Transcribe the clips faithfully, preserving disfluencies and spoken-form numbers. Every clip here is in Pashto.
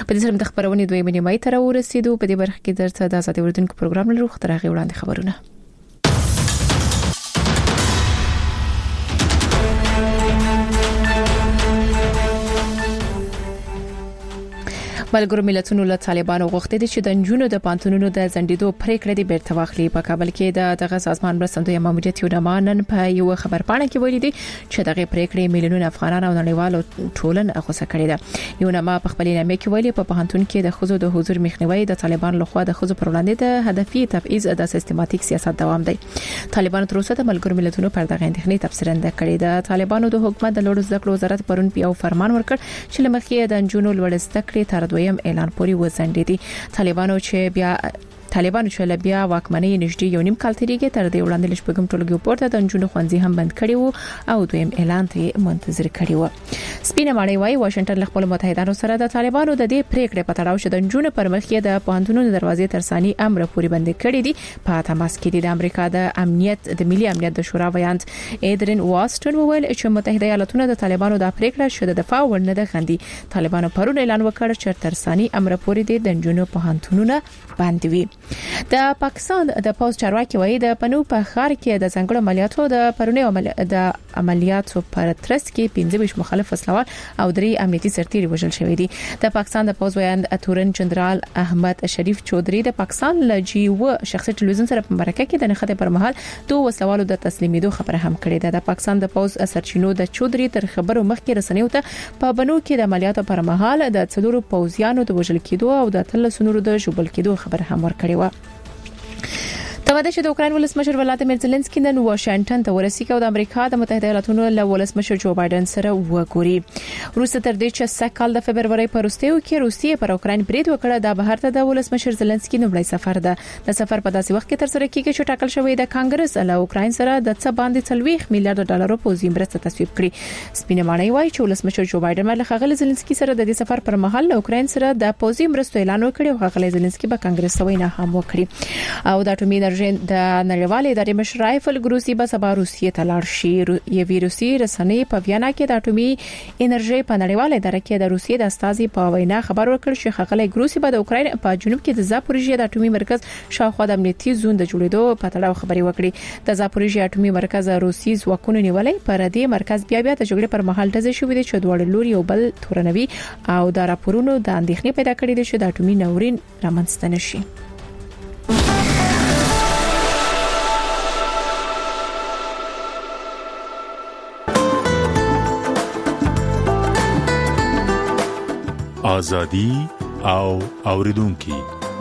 په دې سره د خبرونې دوی منیمای تر ورسېدو. په دې برخه کې درته د آزادي اردوونکو پروګرام لرو خو تر هغه وړاندې خبرونه. ملګرو ملتونو له طالبانو غوښتي دي چې د جنونو د پانتونونو د زندیدو پریکړه دی بیرته واخلي. په کابل کې د دغه سازمان مرستندوی ماموریت یو نمانن په یو خبرپاڼه کې ویلي دي چې دغه پریکړه میلیونونه افغانان او نړیوالو ټولن غوسه کړي ده. یو نما په خپل نامه کې ویلي په پوهنتون کې د خزو د حضور مخنیوي د طالبان لخوا د خزو پر وړاندې د هدفي تبعیض د سیستماتیک سیاست دوام دی. طالبان تر اوسه د ملګرو ملتونو پر دغه اندېښنې تبصرنده کړي ده. طالبانو د حکومت د لوړ زده کړو وزارت پرون په یو فرمان ورکړ چې لمخې د جنونو لوړ زده کړې تر دویم اعلان پوري وزندیدي. طالبانو چې بیا طالبانو چې بیا واکمنۍ نږدې یو نیم کال تیریږي تر دې وړاندې لږ پګم ټولګي پورته د جنونو خوندې هم بند کړي وو او دویم اعلان ته منتظر کړي وو. سپینه ماڼۍ وايي واشنگټن له خپل متحدانو سره د طالبانو د دې پریکړې په تړاو چې د جنونو پر مخ کې د پوهنتونونو دروازې ترساني امر پوري بند کړي دي په تماس کې دي. د امریکا د امنیت د ملي امنیت د شورا ویاند ایدرین واسټن وویل چې متحده ایالاتونو د طالبانو د پریکړې شوه د دفاع ورنه ده غندي. طالبانو پرون اعلان وکړ چې ترساني امر پوري دي د جنونو پوهنتونونو باندې وي. د پاکستان د پوز چارواکي وایي د پنو په خار کې د څنګهړو عملیاتو د پرونی د عملیاتو پر ترڅ کې پنځه ویشت مخالف وسلوال او درې امنیتي سرتیري وژل شوی دي. د پاکستان د پوز ویاند اتورن جنرال احمد شریف چودري د پاکستان ل جی و شخصي ټلویزیون سره په مرکه کې د نخښه پر مهال دوه وسلوالو د تسلیمیدو خبره هم کړې ده. د پاکستان د پوز سرچینو د چودري تر خبرو مخکې رسنیو ته په بنو کې د عملیاتو پر مهال د څلورو پوزیانو د وژل کېدو او د تل سنورو د شوبل کېدو خبره هم ورکړې و. تواده چې د اوکرين ولسمشر ولادیمیر زيلنسکي نن واشنگټن ته ورسېږي او د امریکا د متحده ایالاتونو له ولسمشر جو بایدن سره وګوري. روسیه تر دې چې سکهال د فبرवरी په وروستیو کې روسیه پر اوکرين برید وکړه د بهر ته د ولسمشر زيلنسکي نومړی سفر ده. د سفر په داسې وخت کې تر سره کېږي چې ټاکل شوی د کانګرس له اوکرين سره د څه باندې څلويخ میلیارډ ډالر پوځي مرسته تصویب کړي. سپینه ماڼۍ وايي چې ولسمشر جو بایدن له خغل زيلنسکي سره د دې سفر پر مهال له اوکرين سره د پوځي مرستو اعلان وکړ او خغل زيلنسکي په کانګرس وینا هم وکړي. او د اټومي انرژي د نړیوالې ادارې مشر رایفل ګروسی به سبا روسیې ته لاړ شي. یو ویروسي رسنۍ په ویانا کې د اټومي انرژي په نړیواله اداره کې د روسیې د استازي په وینا خبر ورکړ چې خغل ګروسی به د اوکرين په جنوب کې د زاپوریژیا د اټومي مرکز شاوخوا د امنیتي زون د جوړېدو په تړاو خبري وکړي. د زاپوریژیا اټومي مرکز روسي ځواکونو نیولې پر دې مرکز بیا بیا د جګړې پر مهال ډزې شوې دي چې دوه لوري یو بل تورنوي او د راپورونو د اندېښنې پیدا کړې دي چې د اټومي ناورین رامنځته نشي. آزادی او اوریدونکو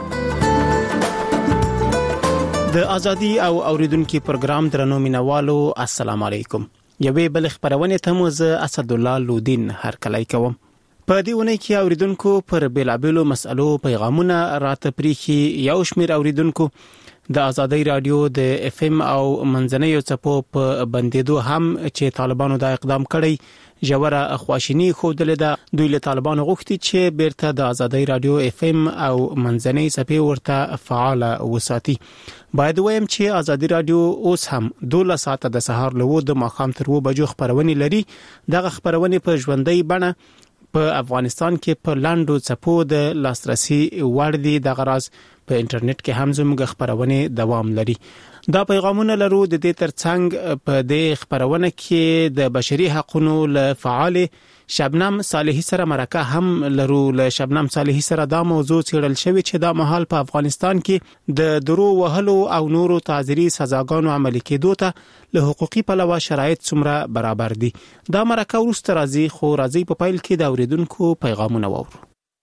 د ازادي او اوریدونکو پروګرام درنو مینوالو السلام علیکم. یوې بل خبرونه ته مو زه اسد الله لودین هر کله کوم. په دې ونه کې اوریدونکو پر بیلابلو مسالو پیغامونه راته پریخي. یو شمیر اوریدونکو د ازادي رادیو د اف ام او منځنیو چپو په بندیدو هم چې طالبانو دا اقدام کړی جوړه خواشینی خوده ده. دوی له طالبانو غوښتي چې بیرته د ازادي رادیو اف ام او منځنۍ چپې ورته فعال وساتي. باید وایم چې ازادي رادیو اوس هم دوله ساعته د سهار له و د ماخام تر و بجو خبرونه لري. دغه خبرونه په ژوندۍ بڼه په افغانستان کې په لاندو چپو د لاسرسي وړ دي. د غراز په انټرنیټ کې هم زموږ خبرونه دوام لري. دا پیغامونه لرو د دې ترڅنګ په دې خبرونه کې د بشري حقوقو له فعال شبنم صالحي سره مرکه هم لرو. له شبنم صالحي سره دا موضوع څېړل شوی چې دا مهال په افغانستان کې د درو وهلو او نورو تعزیري سزاګانو عملي کېدو ته له حقوقي پلوه شرایط څومره برابر دي. دا مرکه ورسته راځي خو راځي په پایل کې د اوریدونکو پیغامونه وورو.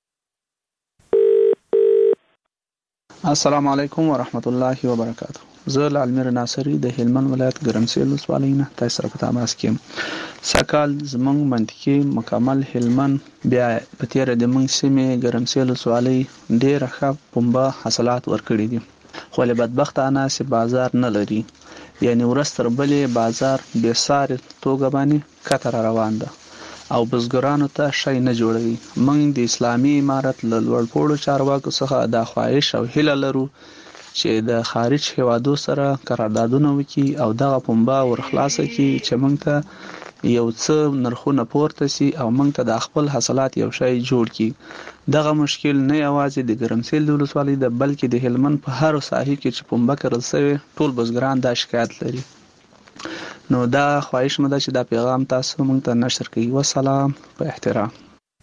السلام علیکم ورحمت الله وبرکاته. زه لالمیر ناصری د هلمند ولایت ګرمسیل ولسوالۍ نه تاسو سره په تماس کې یم. سکهال زمونږ منطقي مکمل هلمند بیا په تیر د موږ سیمې ګرمسیل ولسوالۍ ډېر ښه پنبه حاصلات ورکړي دي خو له بدبختانه سي بازار نه لري. یعنی ورستر بلې بازار به سار توګه باندې کتر روان ده او بزګرانو ته شي نه جوړوي. موږ د اسلامي امارت له لوړپوړو چارواکو څخه د خواهش او هیله لرو چې د خارج هوادو سره قراردادونه وکړي او دغه پنبه ورخلاصه کړي چې موږ ته یو څه نرخونه پورته سي او موږ ته د خپل حاصلات یو شی جوړ کړي. دغه مشکل نه یوازې د ګرمسیل د ولسوالۍ ده بلکې د هلمند په هر ساحې کې چې پنبه کرل شوی ټول بزګران دا شکایت لري. نو دا خواهش مده چې دا پیغام تاسو موږ ته نشر کړئ. والسلام په احترام.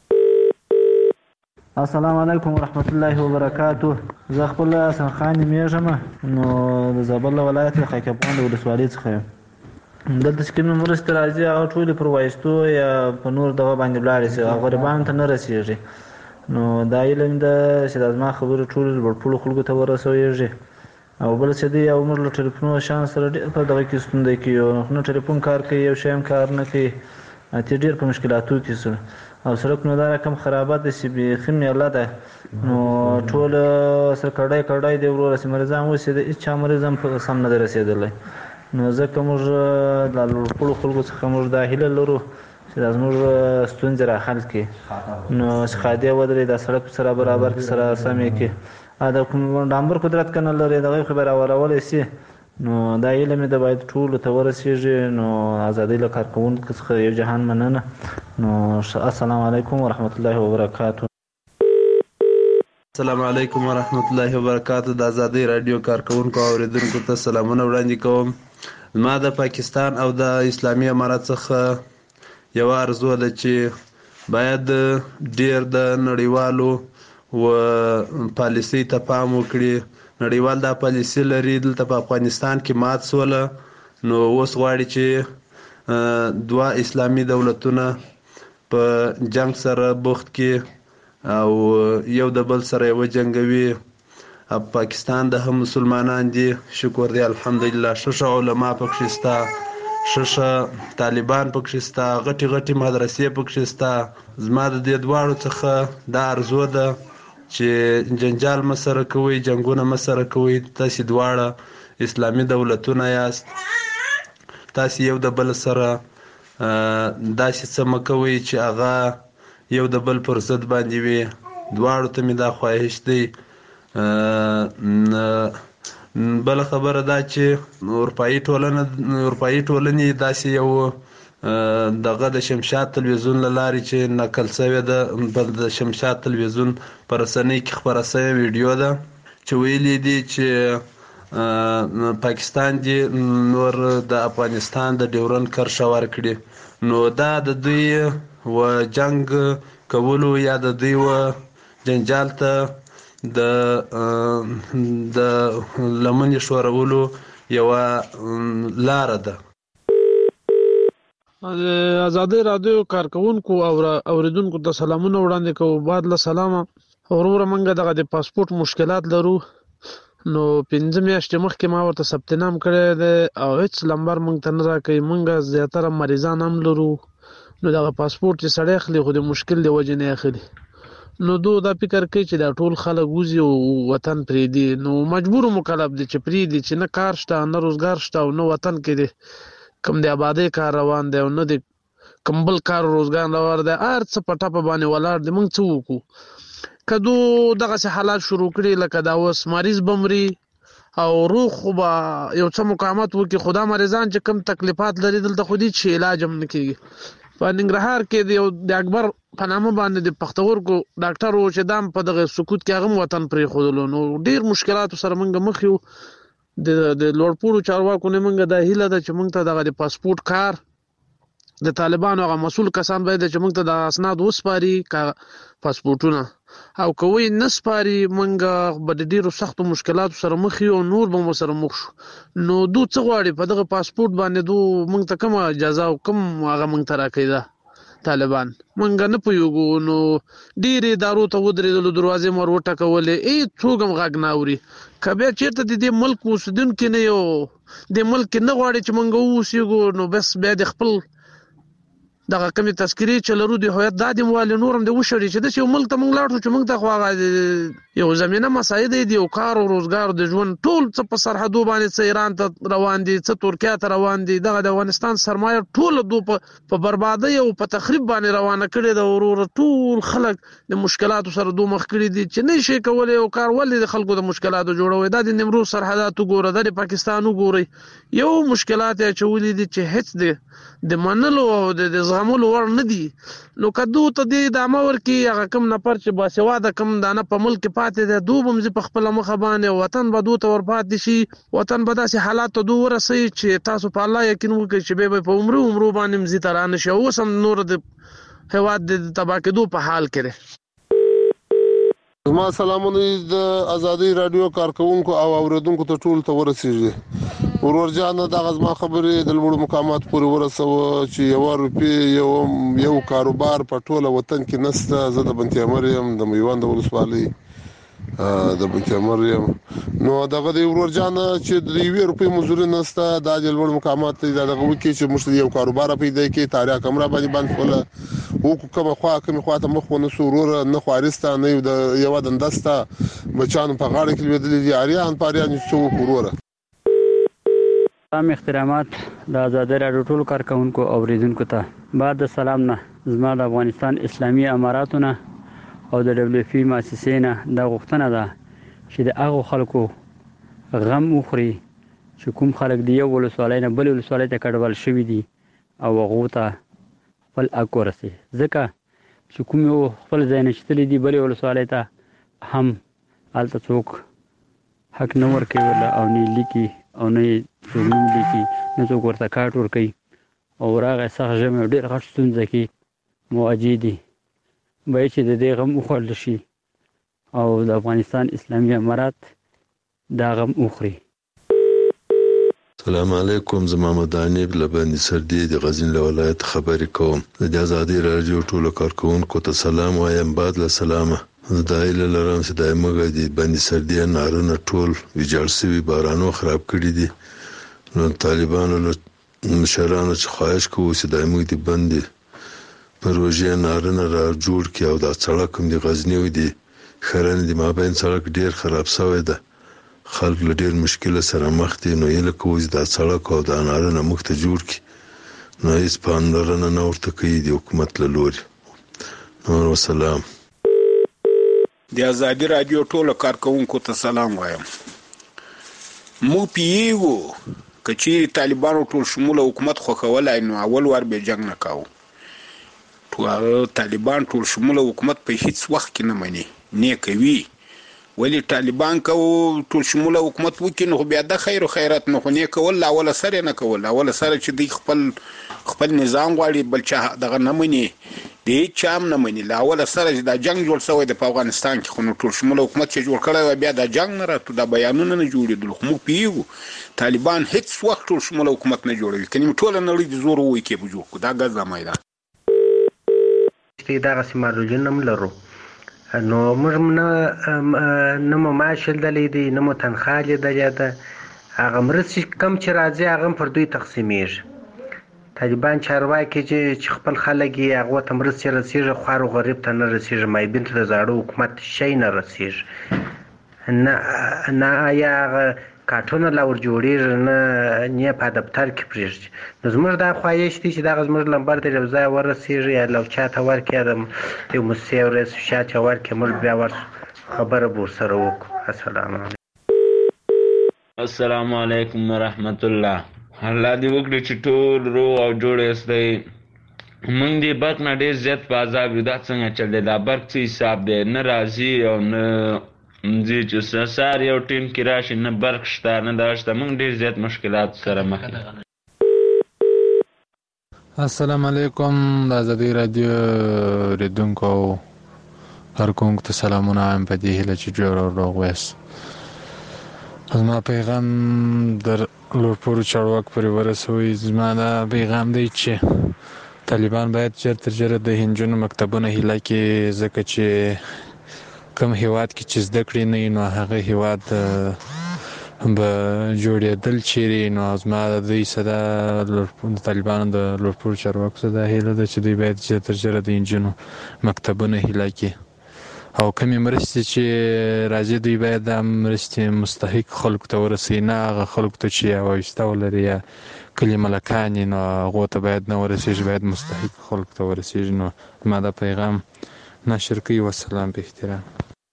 السلام علیکم ورحمت الله وبرکاته. زه خپل حسن خان میږم، نو د زابل ولایت د خیکبان ولسوالۍ څخه یم. دلته چې کومې مرستې راځي هغه ټولې پر وایستو یا په نور دغه باندې ولاړې شي، هغه غریبانو ته نه رسېږي. نو دا علم ده چې دا زما خبرې ټولې لوړپوړو خلکو ته ورسوېږي. او بل څه دی، یو موږ له ټلیفونو شان سره ډېر په دغه کې ستونزه کوي، نه ټلیفون کار کوي، یو شی هم کار نه کوي، اتې ډېر په مشکلاتو کې سره. او سړک نو دا رقم خرابات دي چې بیخي میله ده، نو ټول سره کډای کډای دی وروره چې مریضان اوسې د هېچ چا مریض هم په سم نه دی رسېدلی. نو ځکه موږ د لوړپوړو خلکو څخه موږ دا هیله لرو چې دا زموږ ستونزې را حل کړي، نو چې خادیه ودرېږي دا سړک سره برابر کړي، سره سم یې کړي. د کوم ډامبر قدرت که نه لري دغه خو به راورولی شي. نو دا هیله مې ده باید ټولو ته ورسېږي. نو ازادۍ له کارکوونکو څخه یو جهان مننه. نو السلام علیکم ورحمت الله وبرکاته. السلام علیکم ورحمت الله وبرکاته. د ازادۍ رادیو کارکوونکو او اوریدونکو ته سلامونه وړاندې کوم. ما د پاکستان او د اسلامي امارت څخه یوه ارزو ده چې باید ډیر د نړیوالو و پالیسۍ ته پام وکړي. نړیوال دا پالیسي لري، دلته په افغانستان کې مات سوله، نو اوس غواړي چې دوه اسلامي دولتونه په جنگ سره بوخت کې او یو د بل سره یې وجنګوي. پاکستان د هم مسلمانان دي، شکر دی الحمدلله. ښه علما پکښې شته، ښه طالبان پکښې شته، غټې غټې مدرسې پکښې شته. زما د دې دواړو څخه دا ارزو ده چې جنجال مه سره کوئ، جنګونه مه سره کوئ. تاسې دواړه اسلامي دولتونه یاست، تاسې یو د بل سره داسې څه مه کوئ چې هغه یو د بل پر ضد باندې وي. دواړو ته مې دا خواهش دی. بله خبره دا چې اروپایي ټولنه اروپایي ټولنې داسې یو دغه د شمشاد تلویزیون له لارې چې نقل شوې ده، د شمشاد تلویزیون په رسنۍ کې خپره شوې ویډیو ده چې ویلي دي چې پاکستان دې نور د افغانستان د ډیورنډ کرښه ورکړي. نو دا د دوی و جنگ کولو یا د دوی و جنجال ته د د لمنې ښورولو یوه لاره ده. ازادۍ رادیو کارکوونکو او اوریدونکو ته سلامونه وړاندې کوو. بعد له سلامه وروره موږ دغه د پاسپورت مشکلات لرو. نو پنځه میاشتې مخکې ما ورته ثبت نام کړی دی او هېڅ لمبر موږ ته نه راکوي. موږ زیاتره مریضان هم لرو. نو دغه پاسپورت چې سړی اخلي خو د مشکل د وجې نه اخلي. نو دو دا فکر کوي چې دا ټول خلک وځي او وطن پرېږدي. نو مجبور مکلف دی چې پرېږدي، چې نه کار شته، نه روزګار شته او نه وطن کې دی کوم د آبادۍ کار روان دی او نه د کوم بل کار روزګار روان دی. هر څه په ټپه باندې ولاړ دی. موږ څه وکړو؟ که دو دغسې حالات شروع کړي لکه دا اوس مریض به مري او روغ خو به یو څه مقاومت وکړي، خو دا مریضان چې کوم تکلیفات لري دلته خو دې چې علاج هم نه کېږي. په ننګرهار کې د یو د اکبر په نامه باندې د پښتورګو ډاکټر و چې دا هم په دغه سکوت کې هغه هم وطن پرېښودلو. نو ډېر مشکلاتو سره موږ مخ یو. د د لوړپوړو چارواکو نه موږ دا هیله ده چې موږ ته دغه د پاسپورت کار د طالبانو هغه مسؤل کسان باید چې موږ ته د اسناد وسپاري پاسپورتونه، او که وایي نه سپاري موږ به د ډېرو سختو مشکلاتو سره مخ یو، نور به مو سره مخ شو. نو دو څه غواړي په دغه پاسپورت باندې؟ دو موږ ته کومه اجازه او کوم هغه موږ ته راکوي ده طالبان؟ موږ نه پوهېږو. نو ډېرې ادارو ته ودرېدلو، دروازې مو ور وټکولې، هېڅوک هم غږ نه اوري. که بیا چېرته د دې ملک اوسېدونکي نه یو، دې ملک کې نه غواړي چې موږ واوسېږو، نو بس بیا د خپل دغه کمی تذکری چې لرو د هویت د دموال نورم د وشري چې د یو ملک ته مونږ لاړو چې مونږ ته خو یو زمينه مساعده دي او کار او روزګار د ژوند ټول څه په سرحدو باندې څه ایران ته روان دي څه ترکیه ته روان دي دغه د افغانستان سرمایه ټول دو په بربادي او په تخریب باندې روانه کړي د ورور ټول خلک د مشکلاتو سره دوه مخ کړي دي چې نشي کولای او کار ولې د خلکو د مشکلاتو جوړوي د نیمروز سرحدات وګوره د پاکستان وګوري یو مشکلات چې ولې دي چې هیڅ د د منلو او د زغملو ور نه دي نو کدو ته د امر کې هغه کم نفر چې باسواده کم دانه په ملک پاتې ده دوبم ز په خپل مخه باندې وطن به دوه ور پاتې شي وطن به داسې حالات ته دوه رسي چې تاسو په الله یقین وکړئ چې به په عمر عمر باندې مزي ترانه شي او سم نور د هواد د تباکدو په حال کې ما سلامونه د ازادي رادیو کارکونکو او اوریدونکو ته ټول ته ورسیږي ورور جان د غزما خبرې د لوړ مقامات پورې ورسو چې یو روپی یو یو کاروبار په ټوله وطن کې نسته زه د بنت مریم د میوند ولسوالۍ د بنت مریم نو دغه د ورور جان چې د یو روپی مزوري نسته د لوړ مقامات د دغه وکی چې مشتری یو کاروبار پیدا کې تاریخ کمره باندې باندې ولا او کومه خوا کومه خوا ته مخ ونه سورور نه خوارسته نه د یو دندسته بچان په غاړه کې ودلې دي اړیان پاریان څو وروره تمام احترامات د آزادۍ راډیو ټول کارکونکو او اوریدونکو ته بعد سلام نه زما د افغانستان اسلامي اماراتونه او د دبليو اف مؤسسې نه د غوښتنه ده چې د هغه خلکو غم وخوري چې کوم خلک دی یو ولسوالۍ نه بل ولسوالۍ ته کډوال شوي دي او هغه ته خپل اکورسي ځکه چې کوم یو خپل ځای نشتلې دي بل ولسوالۍ ته هم الته څوک حق نه ورکوي او نه لیکي او نه څوک نه لیکي نه څوک ورته کارت ورکوي او راغی سخت ژمی ډېر غټ ستونزه کې مواجه دي به چې د دې غم وخوړل شي او د افغانستان اسلامي امارات دا غم وخوري السلام علیکم زما مدانی لبنی سردی د غزنی ولایت خبرې کوم د آزادي رادیو ټولو کارکونکو ته سلام وایم بعد له سلامه د ایله لرم چې د موږ د بندي سردی نارنه ټول ویجاړ سوي بارانو خراب کړی دي نو طالبانو له مشرانو چې خواهش کوو چې د موږ د بندي پروژې نارنه را جوړ کړي او د سړک هم د غزنی و دي خرن د مابین سړک ډیر خراب شوی ده خلک له ډیر مشکل سره مخ دي نو یله کوز د سړک او د نارنه مخ ته جوړ کړي نو هیڅ پاندرنه نه ورته کوي د حکومت له لوري نو والسلام د آزادي رادیو ټولو کارکونکو ته سلام وایم مو پیو کچې طالبانو ټول شموله حکومت خوښولای نو اول وار به جنگ نه کاوه ټول طالبان ټول شموله حکومت په هیڅ وخت کې نه مني نه کوي ولی طالبان کو ټول شموله حکومت وکړي نو بیا د خیر او خیرات نه خو نه کول لا ولا سره نه کول لا ولا سره چې دی خپل خپل نظام غواړي بل چا دغه نه مني دی چام نه مني لا ولا سره د جنگ جوړ شوی د افغانستان کې خو ټول شموله حکومت چې جوړ کړی بیا د جنگ نه راته د بیانونه نه جوړېدل خو مو پیو طالبان هیڅ وخت ټول شموله حکومت نه جوړوي کني ټول نه لري زور وای کې به جوړ کو دا غزا مایدا دا غسی مارجن نم لرو نو موږ نه نه مو معاش دلې دي نه مو تنخواه لیدلې ده هغه مرسي کم چې راځي هغه پر دوی تقسیمیږي طالبان چارواکي چې خپل خلک یې هغه ته مرسي رسیږي خو غریب ته نه رسیږي مای بنت د زاړو حکومت شي نه رسیږي نه نه یا کارتونه لا ور جوړیږي نه نه په دفتر کې پریږدي نو زموږ دا خواهش دي چې دا زموږ لمبر ته ځای ورسیږي یا لو چاته ورکړم یو مسیو رس شاته ورکړم موږ بیا ور خبره بور سره وکړو السلام علیکم السلام علیکم ورحمت الله الله دې وکړي چې ټول رو او جوړ استي موږ دې برق نه ډېر زیات په عذاب یو دا څنګه چل دی دا برق څه حساب دی نه راځي او نه زی چې سار یو ټیم کې راشي نه برق شته نه دا شته موږ ډېر زیات مشکلات سره مخ یو السلام علیکم د آزادي رادیو ریدونکو هر کوم ته سلامونه هم په دې هیله چې جوړ او روغ ویاست زما پیغام در لوړپوړو چارواکو پورې ورسوي زما دا پیغام دی چې طالبان باید ژر تر ژره د هنجونو مکتبونه هیله کړي ځکه چې کوم هیواد کې چې زده کړې نه نو هغه هیواد به جوړېدل چیرې نو زما د دوی سره د طالبانو د لوړپوړو چارواکو سره دا هیله ده چې دوی باید ژر تر ژره د نجونو مکتبونه هیله کړي او کومې مرستې چې راځي دوی باید دا مرستې مستحق خلکو ته ورسوي نه هغه خلکو ته چې یا وایسته ولري یا کلي ملکان نو هغو ته باید نه ورسېږي باید مستحق خلکو ته ورسېږي نو ما دا پیغام نشر کوي والسلام په احترام.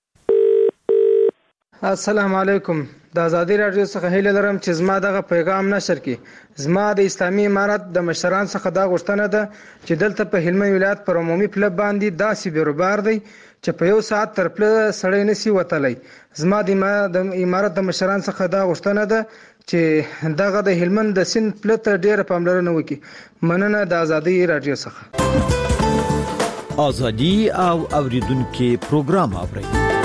السلام علیکم. د ازادي راډیو څخه هیله لرم چې زما دغه پیغام نشر کړي. زما د اسلامي امارت د مشران څخه دا غوښتنه ده چې دلته په هلمند ولایت پر عمومي پله باندې داسې بیروبار دی چې په یو ساعت تر پله سړی نسی وتلی. زما د امارت د مشران څخه دا غوښتنه ده چې دغه د هلمند د سیند پله ته ډیره پاملرنه وکړي. مننه د ازادي راډیو څخه. ازادي او اوریدونکو پروګرام اوري.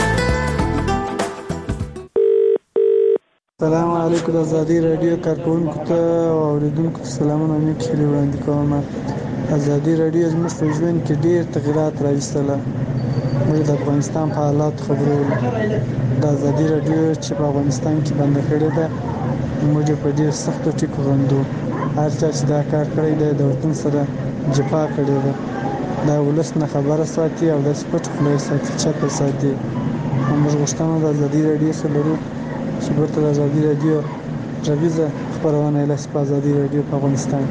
السلام علیکم. د ازادي راډیو کارکونکو ته او اوریدونکو ته سلامونه او نیک هیلې وړاندې کوم. ازادي راډیو زموږ په ژوند کې ډېر تغیرات راوستله. موږ د افغانستان په حالات خبرول. د ازادي راډیو چې په افغانستان کې بند کړې ده موږ په ډېر سختو ټکو غندو. هر چا چې دا کار کړی دی د وطن سره جفا کړې ده. دا ولس نه خبره ساتي او د سپټ خلای ساتي چاته ساتي. موږ غوښتنه د ازادي راډیو سره لرو چې ورته د ازادي راډیو غږیزه خپرونه لاسي په ازادي راډیو په افغانستان.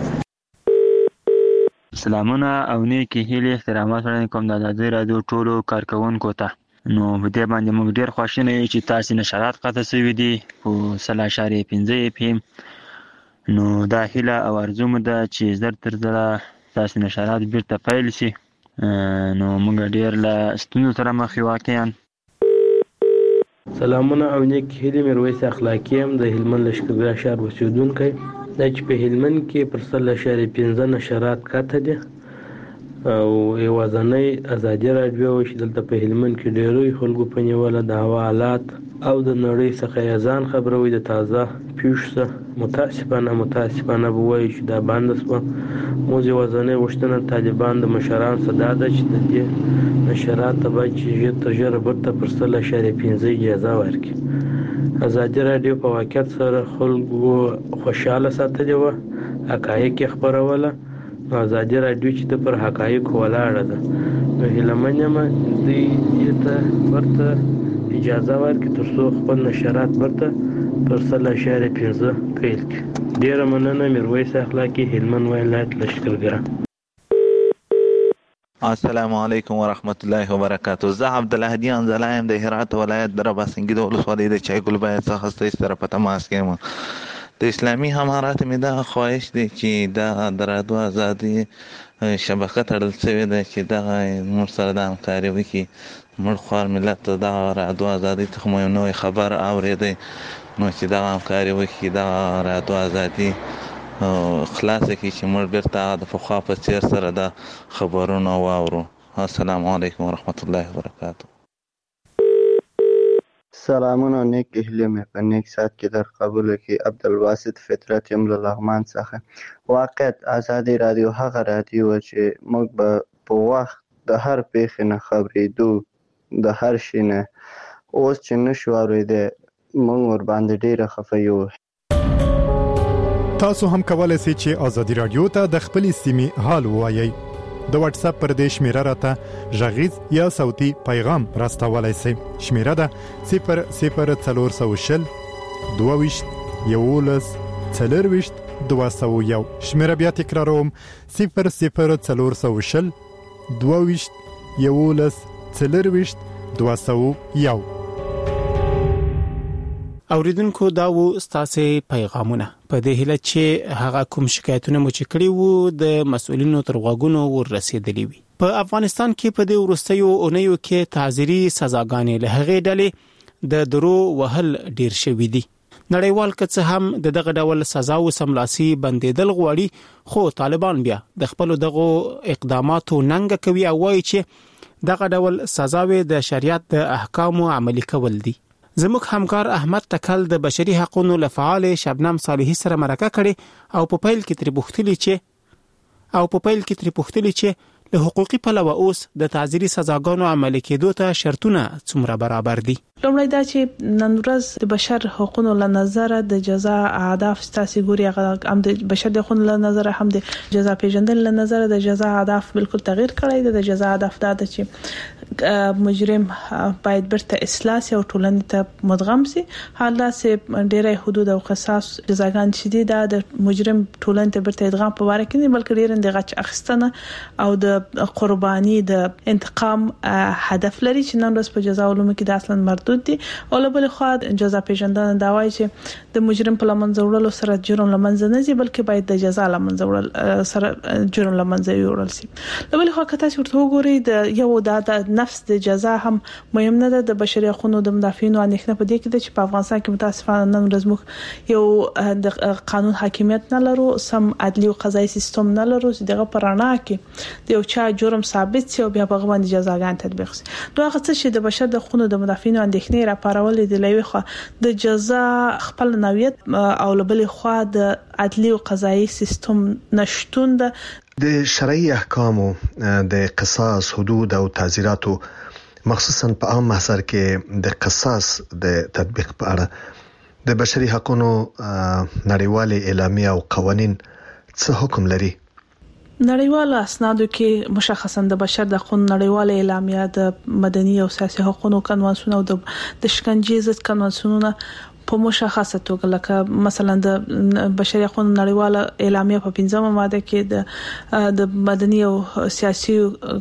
سلامونه او نیکی هیلې احترامات وړاندې کوم د ازادي راډیو ټولو کارکونکو ته. نو په دې باندې موږ ډېر خوشاله یو چې تاسو نشرات قطع شوي دي په سل اشاریه پنځه اف ام. نو دا هیله او ارزو مو ده چې زر تر زره تاسو نشرات بیرته پیل شي. نو موږ ډېر له ستونزو سره مخ یو واقعا. سلامونه او نیک هیلې. میرویس اخلاقی هم د هلمند لښکرګاه ښار اوسېدونکی دا چې په هلمند کې پر سل اشاریه پنځه نشرات قطع دي او یوازنۍ ازادي راډیو چې دلته په هلمند کې ډېری خلکو په نیوله د هوا حالات او د نړۍ څخه یې ځان خبروي د تازه پیښو څخه. متاسفانه متاسفانه به وایي چې دا بنده شوه. موږ یوازنۍ غوښتنه طالبان د مشران څخه دا ده چې د دې نشرات ته باید چې ژر تر ژره بیرته پر سل اشاریه پنځه اجازه ورکړي. ازادي راډیو په واقعیت سره خلکو خوشحاله ساتلې وه، حقایق یې خپروله. ازادي راډیو چې د پر حقایقو ولاړه ده نو هیله من یم دوی دې ته ورته اجازه ورکړي تر څو خپل نشرات ورته پر سل اشاریه پنځه پیل کړي. ډېره مننه. میرویس اخلاقی، هلمند ولایت لښکرګاه. السلام علیکم ورحمت الله وبرکاته. زه عبدالهادي انزلا یم د هرات ولایت د رباسنګي د ولسوالۍ د چایګل باید څخه ستاسو سره په تماس کې یم. د اسلامي امارات مې دا خواهش دی چې دا د راډیو ازادي شبکه تړل شوې ده چې دغه موږ سره د همکاري وکړي. موږ خوار ملت ته دغه راډیو ازادي څخه مو یو نوی خبر اورېدی نو چې دغه همکاري وکړي دغه راډیو ازادي خلاصه کړي چې موږ بیرته د پخوا په څېر سره د خبرونه واورو. السلام علیکم ورحمت الله وبرکاته. سلامونه او نیک هیلې مې په نیک ساعت کې در قبول کړي. عبدالباسط فطرت یم له لغمان څخه. واقعیت ازادي راډیو هغه راډیو چې موږ به په وخت د هر پیښې نه خبرېدو د هر شي نه. اوس چې نشو اورېدی موږ ورباندې ډېره خفه یو. تاسو هم کولای شئ چې ازادي راډیو ته د خپلې سیمې حال ووایئ. د واتس اپ پر دې شمیره راته غږیز یا صوتي پیغام راستولای شئ. شمیره ده صفر صفر څلور سوه شل دوه ویشت یولس څلور ویشت دوه سوه یو. شمیره بیا تکراروم صفر صفر څلور سوه شل دوه ویشت یولس څلور ویشت دوه سوه یو. اوریدونکو دا وو ستاسو پیغامونه. په دې هیله چې هغه کوم شکایتونه مو چې کړی وو د مسؤلینو تر غوږونو ورسېدلی وي. په افغانستان کې په دې وروستیو اونیو کې تعزیري سزاګانې له هغې ډلې د درو وهل ډیر شوي دي. نړیوال که څه هم د دغه ډول سزاو سملاسي بندیدل غواړي خو طالبان بیا د خپل دغه اقداماتو ننګ کوي او وایي چې دغه ډول سزاوي د شریعت د احکامو عملي کول دي. زموږ همکار احمد تکل د بشري حقوقو لفعال شبنم صالحي سره مرکه کړي او په پیل کې تر پوښتنې چې او په پیل کې تر پوښتنې چې له حقوقي پلوه اوس د تعزیري سزاګانو عملي کېدو ته شرطونه څومره برابر دي؟ لومړی دا چې نن ورځ د بشر حقوقو له نظر د جزا اهداف ستاسو ګوري هم د بشر د حقوقو له نظر هم د جزا پیژندل له نظر د جزا اهداف بالکل تغییر کړی دی. د جزا اهداف دا د چې مجرم باید برته اصلاح شي او ټولنې ته مدغم شي. حالا چې ډېری حدود او قصاص جزاګان شدي دا د مجرم ټولنې ته برته ادغام په واره کې نه بلکې ډېر د غچ اخیستنه او د قرباني د انتقام هدف لري چې نن ورځ په جزا علوم کې د اصلا مردود دي. او له بل خوا جزا پیژندنه دا وایي چې د مجرم په لمنځه وړلو سره جرم لمنځه نه ځي بلکې باید د جزا لمنځه وړل سره جرم لمنځه وړل شي. له بل خوا کته چې ورته وګوري د یو د نفس د جزا هم مهم نه ده. د بشري حقوقو د مدافعینو اندېښنه په دې کې ده چې په افغانستان کې متاسفانه نن ورځ موږ یو د قانون حاکمیت نه لرو، سم عدلي او قضایي سیستم نه لرو چې دغه پرانا کې د یو چا جرم ثابت شي او بیا په غوښتنه جزاګان تطبیق شي. نو هغه څه چې د بشر د حقوقو د مدافعینو اندېښنې را پارول دي لوي خو د جزا خپل نوعیت او لبل خو د عدلي او قضایي سیستم نشټون ده. د شرعي احکامو د قصاص حدود او تعزیراتو مخصوصا په عام محضر کې د قصاص د تطبیق په اړه د بشري حقوقو نړیوال اعلامیه او قوانین څه حکم لري؟ نړیوال اسنادو کې مشخصا د بشر د حقوقو نړیوال اعلامیه د مدني او سیاسي حقوقو کنوانسیون او د شکنجې ضد کنوانسیونونه په مشخصه توګه لکه مثلا د بشري حقوقو نړیواله اعلامیه په پنځمه ماده کې د د مدني او سیاسي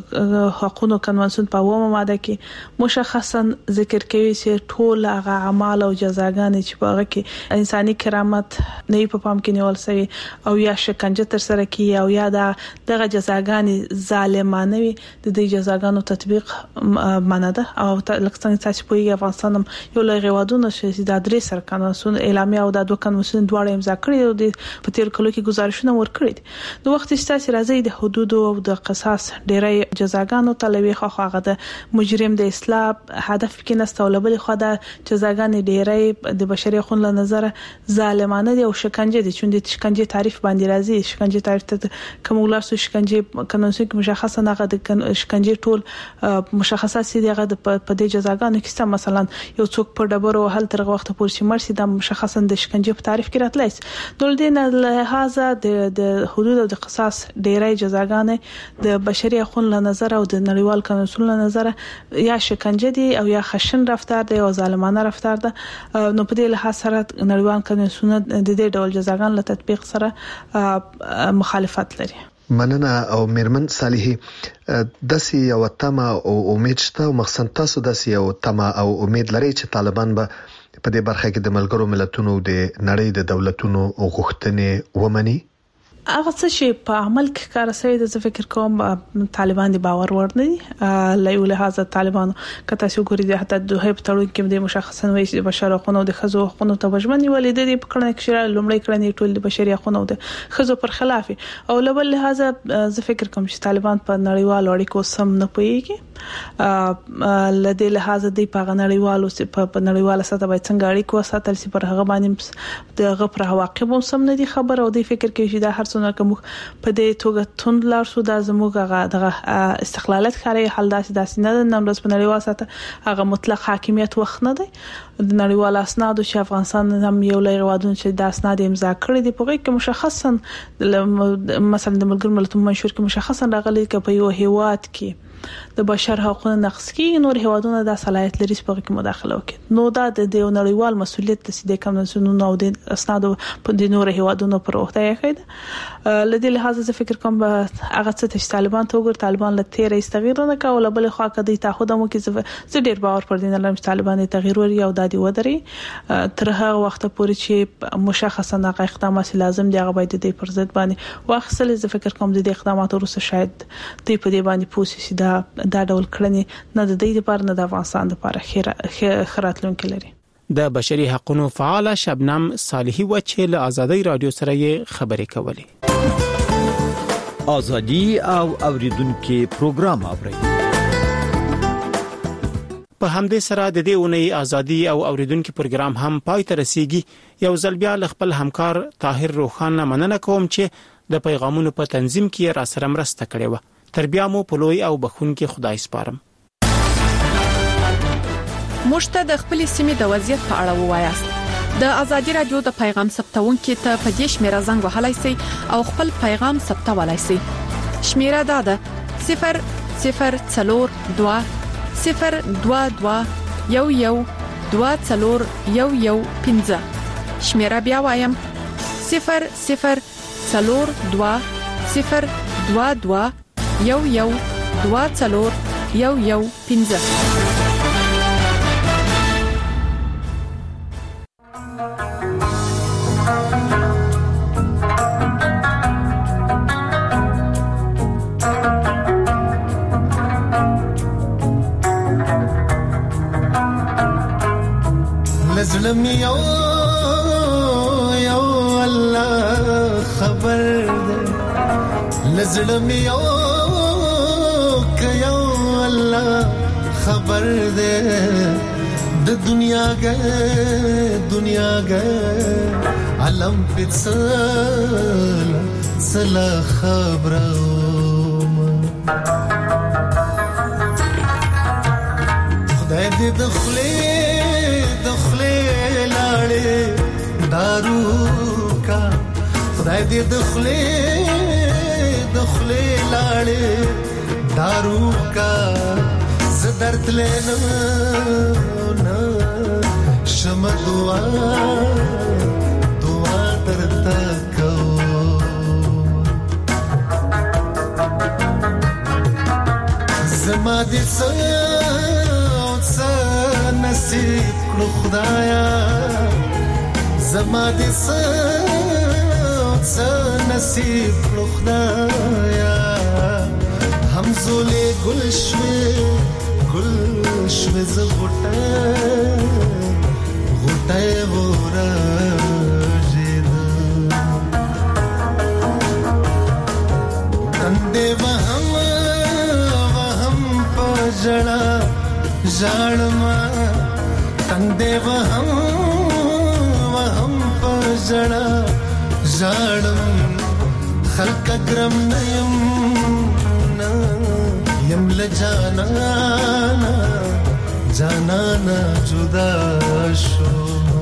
حقوقو کنوانسیون په اومه ماده کې مشخصا ذکر کوي چې ټول هغه اعمال او جزاګانې چې په هغه کې انساني کرامت نه په پام کې نیول شوی او یا شکنجه تر سره کی او یا دغه جزاګانې ظالمانه وي د دې جزاګانو تطبیق منه ده. او لکه څنګه چې په افغانستان یو لږ غوادونه چې د درې سره کنوانسیون اعلامیه او د دوه کنوانسیون دواړه امضا کړي او د په تیر کلو کې گزارشونه ورکړي دي. نو وخت چې راځي د حدود او د قصاص ډیری جزاګانو طلبي خو هغه د مجرم د اصلاح هدف کې نسته او بل خو د جزاګانې ډیری د بشري حقوقو له نظر ظالمانه دي او شکنجه دي. چې د شکنجه تعریف باندې راځي شکنجه تعریف ته کوم ولاسو شکنجه کنوانسیون کې مشخصه نه غو د شکنجه ټول مشخصه سي دغه په دې جزاګانو کې مثلا یو څوک په ډبرو هل تر وخت پورې مرسي د مشخصا د شکنجه په تعریف کې راتلای شي. نو د نه لهدا د د حدود او د قصاص ډیری جزاګانې د بشري حقوقو له نظر او د نړیوال قانون له نظر یا شکنجه دي او یا خشن رفتار دي او ظالمانه رفتار ده. نو په دې لحاظ سره نړیوال قانون د دې ډول جزاګان له تطبیق سره مخالفت لري. مننه. او میرمن صالحي داسې یو تمه او امید شته او مخصوصا تاسو داسې یو تمه او امید لري چې طالبان به په دې برخه کې د ملګرو ملتونو د نړۍ د دولتونو غوښتنې ومني؟ هغه څه چې په عمل کې کار کوي د فکر کوم طالبان د باور وړ نه دي. لایو له هغه طالبان کته چې ګوري د حتی د هیب تړون کې د مشخصا وایي د بشر حقوقو د خزو حقوقو ته وجمنې ولې د پکړه کې لومړی کړنې ټول د بشري حقوقو د خزو پر خلاف او لبل لهذا زه فکر کوم چې طالبان په نړیوالو اړیکو سم نه پويږي. لدې لهذا د په نړیوالو په نړیواله سطح باید څنګه اړیکو ساتل شي پر هغه باندې د غفر عواقب هم سم نه دي خبر او د فکر کې چې د هر څونه کوم په دې توګه توند لار شو د زموږ هغه استقلالات خاري حل داسې داسې نه د نمرز په نړیواله سطح هغه مطلق حاکمیت وخت نه دی. د نړیوال اسناد چې افغانستان هم یو لای غواړي چې د اسناد امضا کړی دی په کې مشخصا مثلا د ملګرو ملتونو منشور کې مشخصا راغلي چې په یو هیواد کې د بشر حقوقو نقض کې نور هیوادونه د صلاحیت لري چې په کې مداخله وکړي. نو دا د نړیوال مسولیت د سیده کنوانسیونونو او د اسناد په د نور هیوادونو پر وخت یې خېد. لدې لحاظ زه فکر کوم هغه څه چې طالبان ته وګور طالبان له تیر استغیر نه کول بل خو کدي تعهد مو کې زه ډیر باور پر دین لرم چې طالبان تغیر وري او د دې ودري تر هغه وخت پورې چې مشخصا هغه اقدامات لازم دي هغه باید د پر ضد باندې واخصل. زه فکر کوم د اقداماتو وروسته شاید دوی په دې باندې پوسې دا دا ډول کړنې نه د دې لپاره نه د افغانستان لپاره خیراتلونکي لري. د بشري حقوقو فعال شبنم صالحي و چې له ازادي رادیو سره یې خبرې کولې. ازادي او اوریدونکو پروګرام اوري. په همدې سره د دې اونۍ ازادي او اوریدونکو پروګرام هم پای ته رسیدي. یو ځل بیا خپل همکار طاهر روخان مننه کوم چې د پیغامونو په تنظیم کې را سره مرسته کړې و. تر بیا مو په لوی او بخونکي خدای سپارم. مشته د خپل سیمې د وضعیت په اړه ووایاست. د ازادي رادیو د پیغام ثبتونکو ته په دې شمیره زنګ وهلای شئ او خپل پیغام ثبتولای شئ. شمیره دا ده صفر صفر څلور دوه صفر دوه دوه یو یو دوه څلور یو یو پنځه. شمیره بیا وایم صفر صفر څلور دوه صفر دوه دوه یو یو دوه څلور یو یو پنځه. لزلم یو یو الله خبر ده لزلم یو ک یو الله خبر ده د دنیا ګه دنیا ګه علم پڅل سلا خبرو خدای دې دخلي دخلي لاړې دارو کا خدای دې دخلي دخلي لاړې دارو کا زدرت لینا نا شم دعا دعا درتا کو زما دې څه نصیب کړو خدایا زما دې څه نصیب کړو خدایا همزولې ګل شوي ګل شوي ز غټه غټه ورژید تندې وهم وهم پجړه ژړما تندې وهم وهم پجړه ژړم خلق ګرم نیم یم لجانا جانانا جدا شو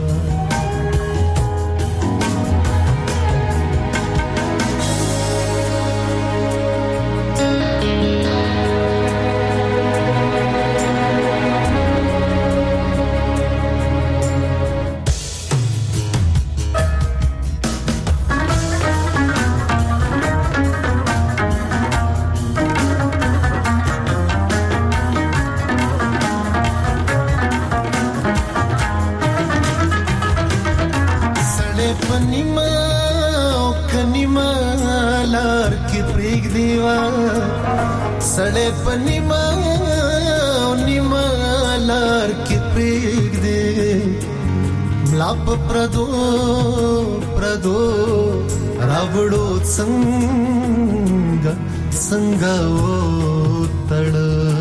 सड़े पनिमा निमा लार के पेग दे मलाप प्रदो प्रदो रावड़ो संग संगा ओ तड़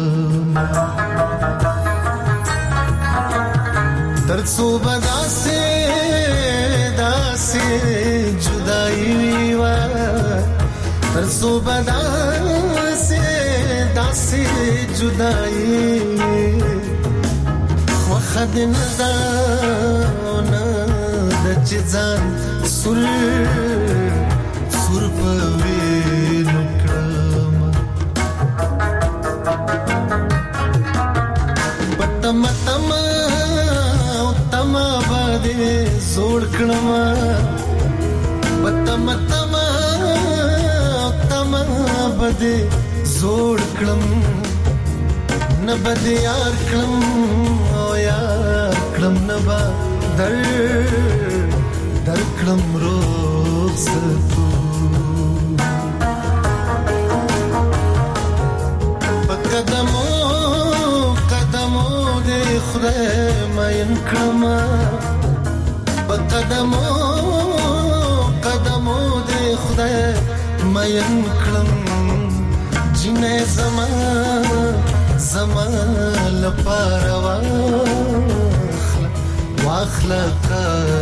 तरसो बदा से दासे जुदाई वा तरसो बदा से दासे जुदाई वखद नदा ना दचजान सुर सुर पवे नुकम बतम तम तम बादे जोड़ कणमा बतम तम तम बदे जोड़ कलम न बदे यार कलम ओ यार कलम न बा दर दर कलम रोक सतू बकदमो कदमो दे खुदा मायन कलमा बकदमो कदमो दे खुदा मायन कलम जिने ज़मा ज़मा लपारवा वाखला वाखला